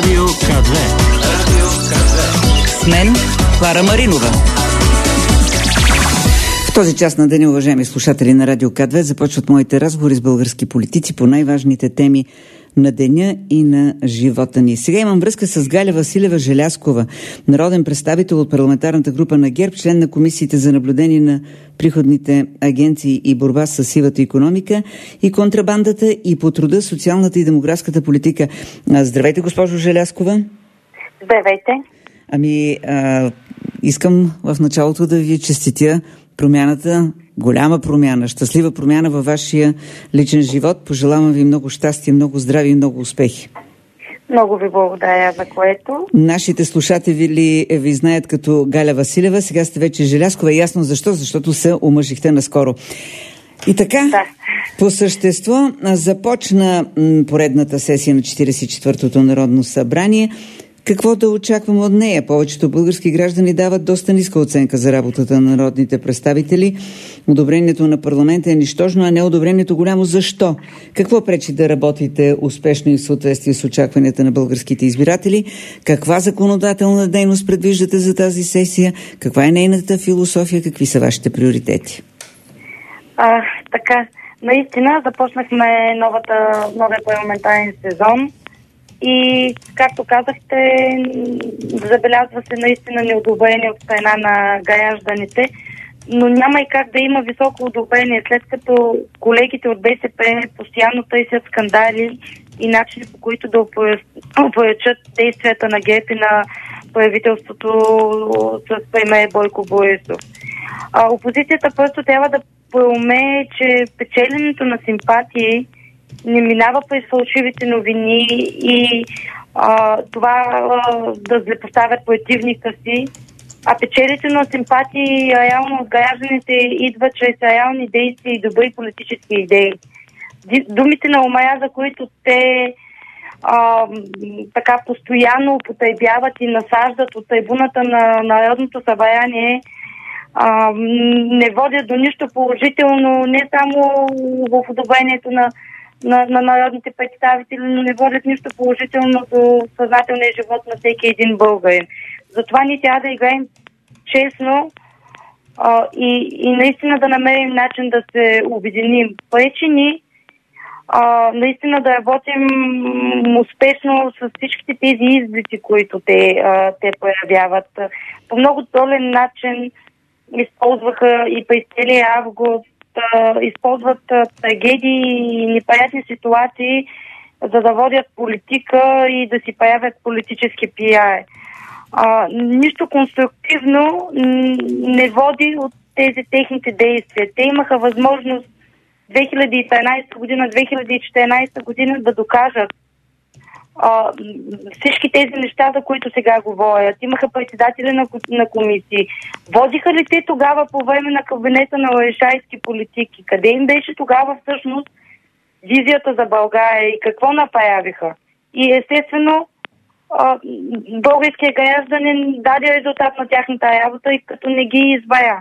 Радио К2. С мен Клара Маринова. В този час на деня, уважаеми слушатели на Радио К2, започват моите разговори с български политици по най-важните теми на деня и на живота ни. Сега имам връзка с Галя Василева-Желязкова, народен представител от парламентарната група на ГЕРБ, член на комисиите за наблюдение на приходните агенции и борба с сивата икономика и контрабандата и по труда, социалната и демографската политика. Здравейте, госпожо Желязкова. Здравейте. Искам в началото да ви честитя промяната, голяма промяна, щастлива промяна във вашия личен живот. Пожелавам ви много щастие, много здраве и много успехи. Много ви благодаря за което. Нашите слушатели ви знаят като Галя Василева, сега сте вече Желязкова. Ясно защо? Защото се омъжихте наскоро. И така, да. По същество започна поредната сесия на 44-то Народно събрание. Какво да очакваме от нея? Повечето български граждани дават доста ниска оценка за работата на народните представители. Одобрението на парламента е нищожно, а не одобрението голямо. Защо? Какво пречи да работите успешно и в съответствие с очакванията на българските избиратели? Каква законодателна дейност предвиждате за тази сесия? Каква е нейната философия? Какви са вашите приоритети? Наистина започнахме новия парламентарен сезон. И, както казахте, забелязва се наистина неодобрение от страна на гражданите, но няма и как да има високо одобрение, след като колегите от БСП постоянно търсят скандали и начини, по които да опоръчат действията на ГЕРБ и на правителството с премиер Бойко Борисов. Опозицията просто трябва да проумее, че печеленето на симпатии не минава през фалшивите новини и това да злепоставят противника си, а печелите на симпатии реално от гражданите идва чрез реални действия и добри политически идеи. Думите на омраза, които те така постоянно употребяват и насаждат от трибуната на Народното събрание, не водят до нищо положително, не само в одобрението на народните представители, но не водят нищо положително до съзнателния живот на всеки един българин. Затова ние трябва да играем честно и наистина да намерим начин да се обединим. Пречи ни наистина да работим успешно с всичките тези изблици, които те проявяват. По много долен начин използваха и през целия август, използват трагедии и неприятни ситуации, за да водят политика и да си правят политически пиар. Нищо конструктивно не води от тези техните действия. Те имаха възможност 2013 година, 2014 година да докажат всички тези неща, за които сега говорят. Имаха председатели на комисии. Водиха ли те тогава по време на кабинета на Орешарски политики? Къде им беше тогава всъщност визията за България и какво направиха? И естествено българския гражданин даде резултат на тяхната работа и като не ги избая.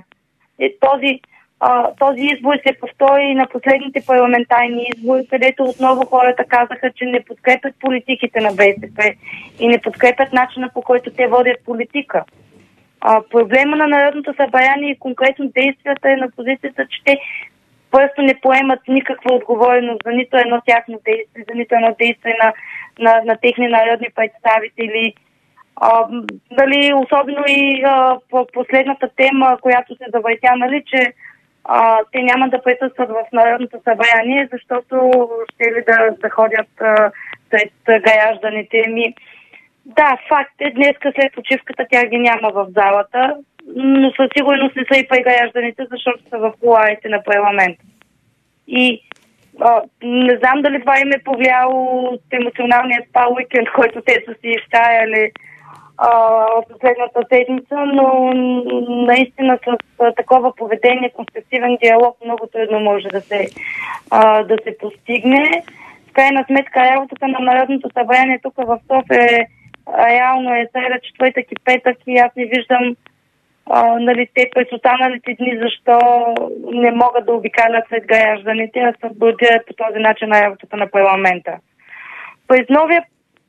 Този избор се повтори на последните парламентарни избори, където отново хората казаха, че не подкрепят политиките на БСП и не подкрепят начина, по който те водят политика. Проблема на Народното събрание и конкретно действията е на позицията, че те просто не поемат никаква отговорност за нито едно тяхно действие, за нито едно действие на техни народни представители. Особено и по последната тема, която се завъртя, че те няма да присъстват в Народното събрание, защото ще ли да ходят сред гражданите ми. Да, факт е, днеска след почивката тя ги няма в залата, но със сигурност не са и при гражданите, защото са в кулоарите на парламента. И не знам дали това им е повлияло от емоционалния спа уикенд, който те са си изтаяли последната седмица, но наистина с такова поведение, конструктивен диалог много трудно може да се постигне. В крайна сметка работата на Народното събрание тук в София реално е среда, четвъртък и петък и аз не виждам те през останалите дни защо не могат да обикалят след гражданите, а се блокират по този начин на работата на парламента. През новия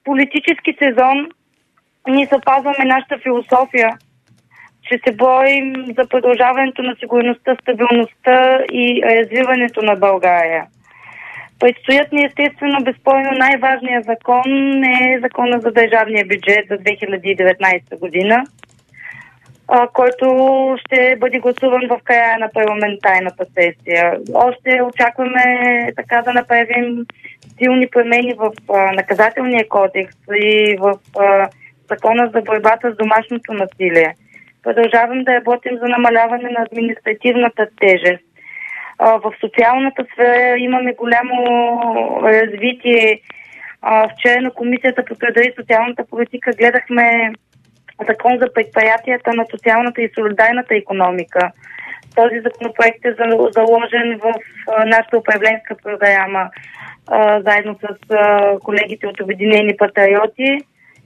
политически сезон ние запазваме нашата философия, че се борим за продължаването на сигурността, стабилността и развиването на България. Предстоят ни естествено безспорно най-важният закон е закона за държавния бюджет за 2019 година, който ще бъде гласуван в края на парламентарната сесия. Още очакваме така да направим силни промени в наказателния кодекс и в закона за борбата с домашното насилие. Продължавам да работим за намаляване на административната тежест. В социалната сфера имаме голямо развитие. Вчера на Комисията по труда и социалната политика гледахме закон за предприятията на социалната и солидарната икономика. Този законопроект е заложен в нашата управленска програма заедно с колегите от Обединени патриоти.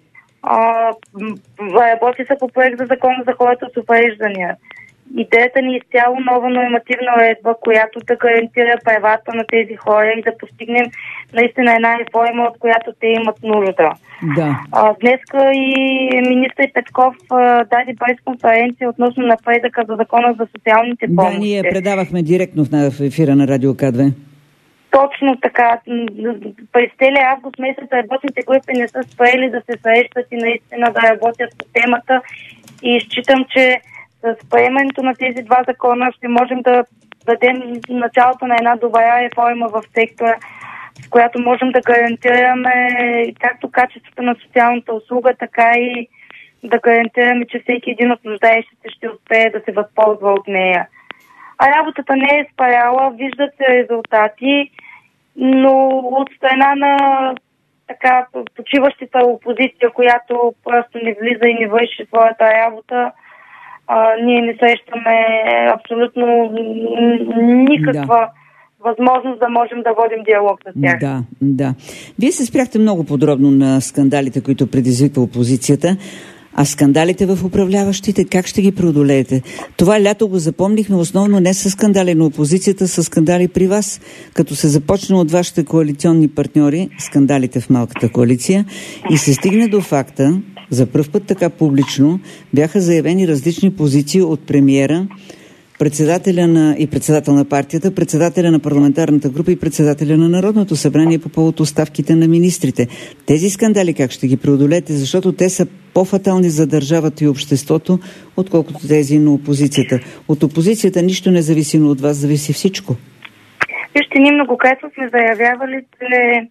Работи се по проект за закон за хората с увреждания. Идеята ни е изцяло нова нормативна уредба, която да гарантира правата на тези хора и да постигнем наистина една реформа, от която те имат нужда. Да. Днеска и министър Петков даде пресконференция относно напредъка за закона за социалните помощи. Да, ние предавахме директно в ефира на Радио К2. Точно така. През целия август месец работните групи не са спрели да се срещат и наистина да работят по темата и считам, че с приемането на тези два закона ще можем да дадем началото на една добра реформа в сектора, с която можем да гарантираме както качеството на социалната услуга, така и да гарантираме, че всеки един от нуждаещите ще успее да се възползва от нея. А работата не е спряла, виждат се резултати, но от страна на така почиващата опозиция, която просто не влиза и не върши своята работа, ние не срещаме абсолютно никаква възможност да можем да водим диалог с тях. Да. Вие се спряхте много подробно на скандалите, които предизвиква опозицията. А скандалите в управляващите, как ще ги преодолеете? Това лято го запомнихме основно не с скандали на опозицията, с скандали при вас, като се започна от вашите коалиционни партньори, скандалите в малката коалиция, и се стигне до факта, за пръв път така публично, бяха заявени различни позиции от премиера, председател на партията, председателя на парламентарната група и председателя на Народното събрание по повод оставките на министрите. Тези скандали как ще ги преодолете? Защото те са по-фатални за държавата и обществото, отколкото тези на опозицията. От опозицията нищо не зависи, но от вас зависи всичко. Вижте, ние многократно сме заявявали, че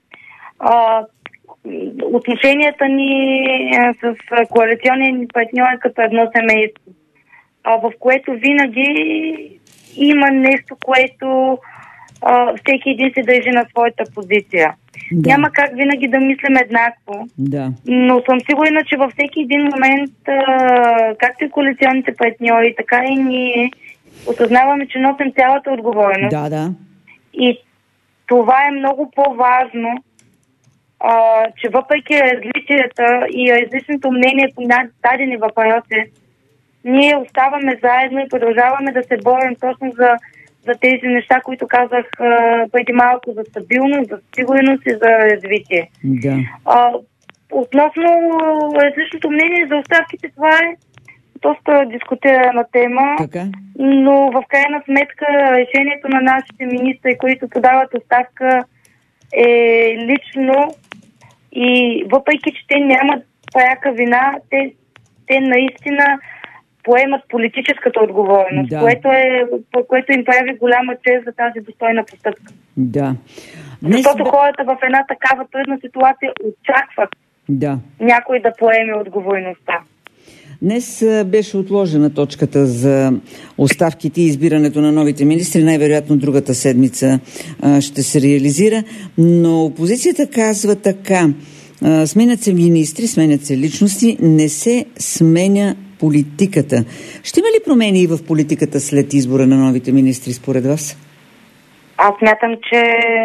отношенията ни с коалиционния ни партньор е като едно семейство, в което винаги има нещо, което всеки един се държи на своята позиция. Да. Няма как винаги да мислим еднакво, но съм сигурна, че във всеки един момент, както и коалиционните партньори, така и ние осъзнаваме, че носим цялата отговорност. И това е много по-важно, че въпреки различията и различното мнение по дадени въпроси, ние оставаме заедно и продължаваме да се борим точно за тези неща, които казах преди малко, за стабилност, за сигурност и за развитие. Да. Относно различното мнение за оставките, това е доста дискутирана тема, но в крайна сметка решението на нашите министри, които подават оставка, е лично и въпреки, че те нямат пряка вина, те наистина поемат политическата отговорност, което им прави голяма чест за тази достойна постъпка. Защото хората в една такава трудна ситуация очакват някой да поеме отговорността. Днес беше отложена точката за оставките и избирането на новите министри. Най-вероятно другата седмица ще се реализира. Но опозицията казва така: сменят се министри, сменят се личности, не се сменя политиката. Ще има ли промени и в политиката след избора на новите министри според вас? Аз смятам, че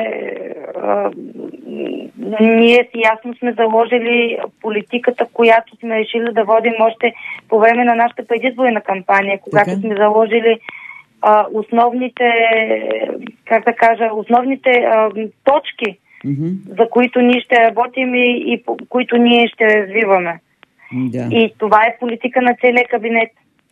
ние ясно сме заложили политиката, която сме решили да водим още по време на нашата предизборна кампания, когато сме заложили основните точки за които ние ще работим и по които ние ще развиваме. Да. И това е политика на целия кабинет.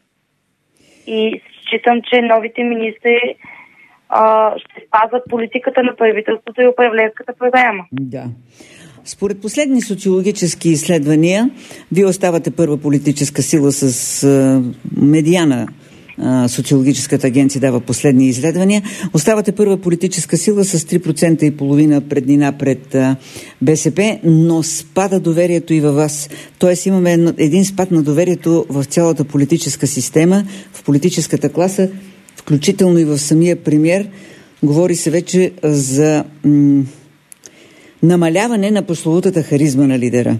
И считам, че новите министри ще спазват политиката на правителството и управленската програма. Да. Според последни социологически изследвания, вие оставате първа политическа сила с Медиана. Социологическата агенция дава последни изследвания. Оставате първа политическа сила с 3,5% преднина пред БСП, но спада доверието и във вас. Тоест имаме един спад на доверието в цялата политическа система, в политическата класа, включително и в самия премиер. Говори се вече за намаляване на прословутата харизма на лидера.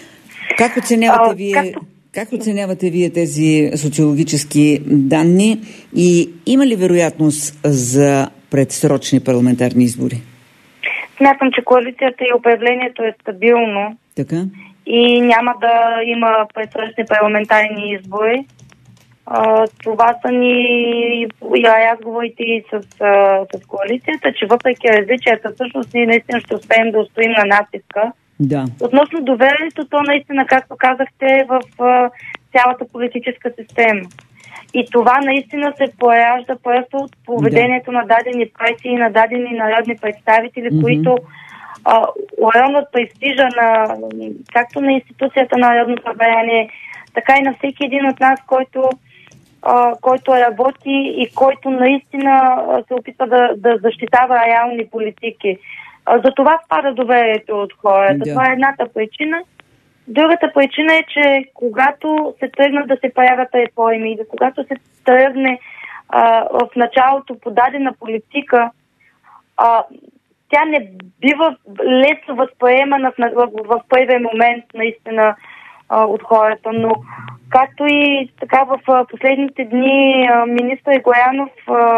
Как оценявате вие тези социологически данни и има ли вероятност за предсрочни парламентарни избори? Смятам, че коалицията и управлението е стабилно. Така? И няма да има предсрочни парламентарни избори. Това са ни разговорите и с коалицията, че въпреки различията, всъщност ние наистина ще успеем да устоим на натиска. Да. Относно доверието, то наистина, както казахте, в цялата политическа система. И това наистина се поражда просто от поведението на дадени партии и на дадени народни представители, които уронват престижа както на институцията на Народното събрание, така и на всеки един от нас, който работи и който наистина се опитва да защитава реални политики. За това спада доверието от хората. Да. Това е едната причина. Другата причина е, че когато се тръгнат да се правят реформи или когато се тръгне в началото подадена политика, тя не бива лесно възприемана в първия момент наистина от хората. Но както и така в последните дни министър Гоянов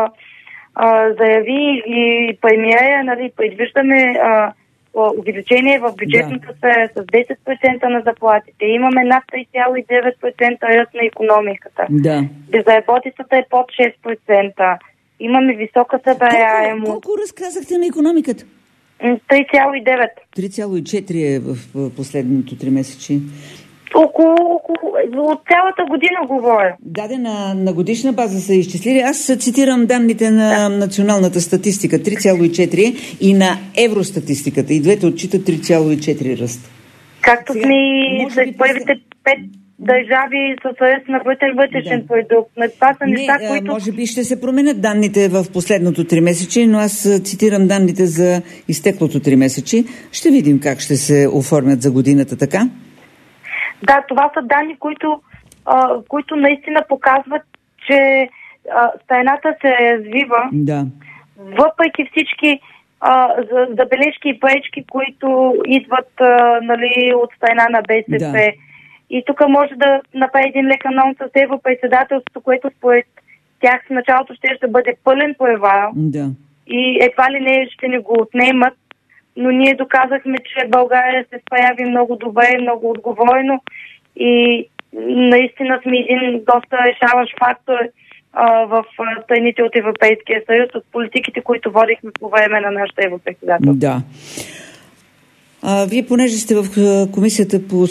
заяви и премиера, нали, предвиждаме увеличение в бюджетната сфера с 10% на заплатите. Имаме над 3,9% ръст на икономиката. Да. Безработицата е под 6%. Имаме висока събираемост. Колко разказахте на икономиката? 3,9. 3,4 е в последното 3 месечи. От цялата година говоря. На годишна база са изчислили. Аз цитирам данните на националната статистика 3,4 и на евростатистиката. И двете отчитат 3,4 ръст. Както сме след първите 5 държави с ръст на вътрешен продукт. Това са неща, които... Може би ще се променят данните в последното 3 месече, но аз цитирам данните за изтеклото 3 месече. Ще видим как ще се оформят за годината, така? Да, това са данни, които наистина показват, че страната се развива. Да. Въпреки всички забележки и пречки, които идват от страна на БСП. Да. И тук може да направи един лек анонс с Европредседателството, което според тях в началото ще бъде пълен провал. Да. И едва ли не ще ни го отнемат. Но ние доказахме, че България се справи много добре, много отговорно и наистина сме един доста решаващ фактор в страните от Европейския съюз, от политиките, които водихме по време на нашата европредседателство. Да. Вие, понеже сте в Комисията по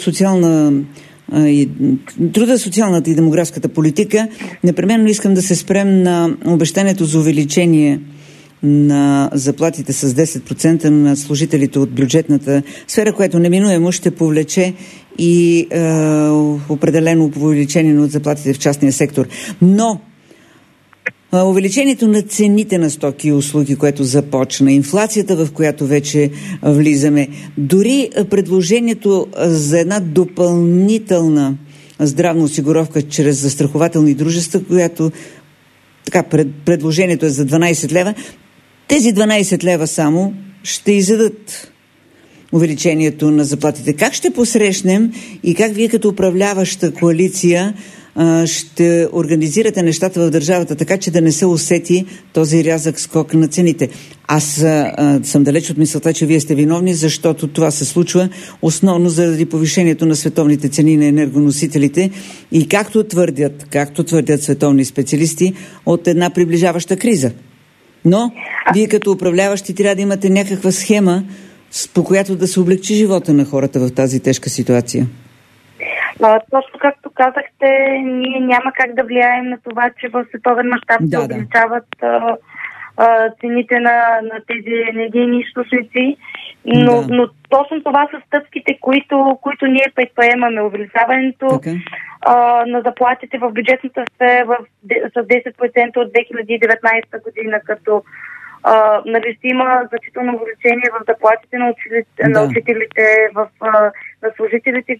труда, социалната и демографската политика, непременно искам да се спрем на обещанието за увеличение на заплатите с 10% на служителите от бюджетната сфера, което неминуемо ще повлече и определено увеличение на заплатите в частния сектор. Но увеличението на цените на стоки и услуги, което започна, инфлацията, в която вече влизаме, дори предложението за една допълнителна здравна осигуровка чрез застрахователни дружества, която предложението е за 12 лева, тези 12 лева само ще изядат увеличението на заплатите. Как ще посрещнем и как вие като управляваща коалиция ще организирате нещата в държавата така, че да не се усети този рязък скок на цените? Аз съм далеч от мисълта, че вие сте виновни, защото това се случва основно заради повишението на световните цени на енергоносителите и както твърдят световни специалисти, от една приближаваща криза. Но вие като управляващи трябва да имате някаква схема по която да се облегчи живота на хората в тази тежка ситуация? Точно както казахте, ние няма как да влияем на това, че в световен мащаб се увеличават цените на тези енергийни източници, но точно това са стъпките, които ние предприемаме. Увеличаването на заплатите в бюджетната сфера с 10% от 2019 година, като ще има значително увеличение в заплатите на учителите, на служителите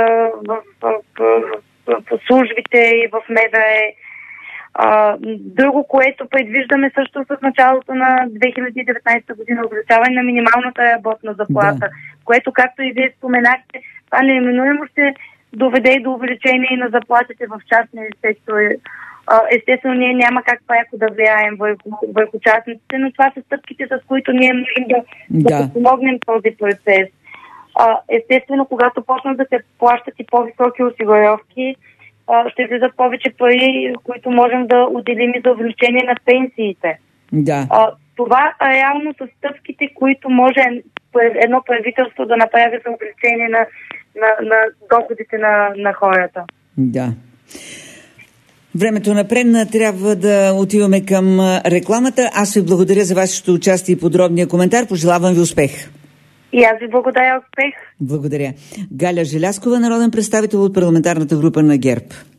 в службите и в МВР. Друго, което предвиждаме също с началото на 2019 година, увеличаване на минималната работна заплата, което, както и вие споменахте, това неминуемо ще доведе и до увеличение на заплатите в частния сектор. Естествено, ние няма как пряко да влияем върху частниците, но това са стъпките, с които ние можем да помогнем този процес. Естествено, когато почнат да се плащат и по-високи осигуровки, ще влизат повече пари, които можем да отделим и за увеличение на пенсиите. Това реално са стъпките, които може едно правителство да направи за увеличение на доходите на хората. Да. Времето напредна, трябва да отиваме към рекламата. Аз ви благодаря за вашето участие и подробния коментар. Пожелавам ви успех. И аз ви благодаря, успех. Благодаря. Галя Желязкова, народен представител от парламентарната група на ГЕРБ.